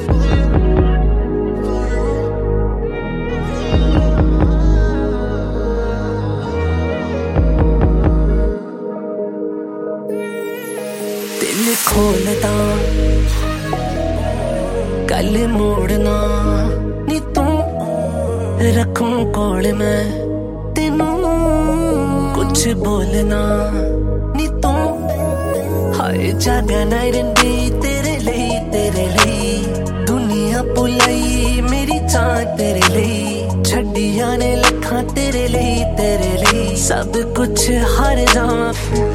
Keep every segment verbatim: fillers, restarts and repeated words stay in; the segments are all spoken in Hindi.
दिल खोलदा गल मोड़ना नी तू रखूं कोल मैं तेनू कुछ बोलना नी तू हाय जागा ना रंदी तेरे ਲਈ तेरे ਲਈ दुनिया भुलाई मेरी जान तेरे ਲਈ छड्डियां ने लखां तेरे ਲਈ तेरे ਲਈ सब कुछ हार जावां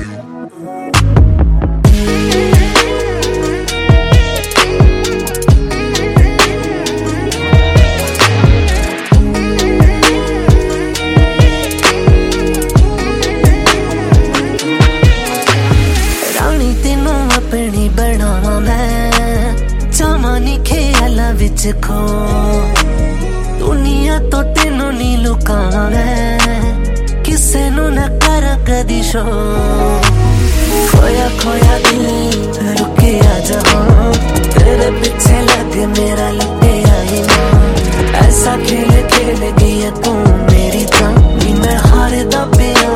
अपनी बनावा मैं जावानी ख्याला विच खो दुनिया तो तेनों नी लुकावा मैं किसे नू ना कर कदी शो खोया खोया दिल रुके आ जहां तेरे पीछे लग मेरा लुटे आई ना ऐसा खेल खेल गई तू मेरी जान नी मैं हारदा पिया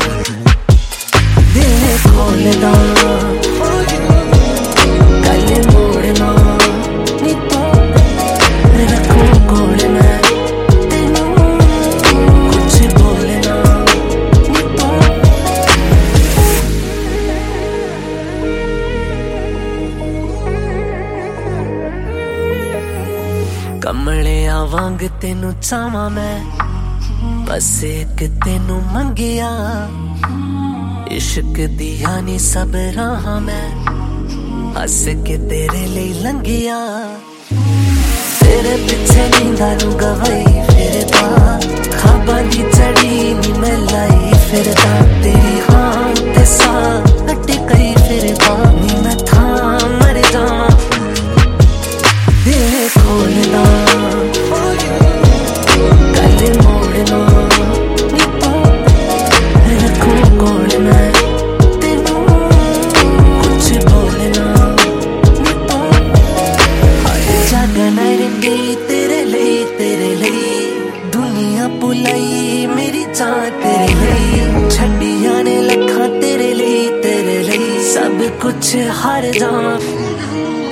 दिल खोलदा कमलिया वांग तेनू चावा मैं बस एक तेनू मंगिया इश्क दिया नी सब राह मैं हस के तेरे लिए लंघिया तेरे पिछे नींदा नू गवाई फिरदा खाबां दी चढ़ी नी मैं लाई फिरदा तेरी हाँ ते सा अटकई फिरदा नी मैं था मर जावां दिल खोलदा गल मोड़ना नी तू रखूं कोल मैं तेनू कुछ बोलना नी तू हाय जागा ना रंदी तेरे ਲਈ तेरे ਲਈ दुनिया भुलाई मेरी जान तेरे ਲਈ छड्डियां ने लखां तेरे ਲਈ तेरे ਲਈ सब कुछ हार जावां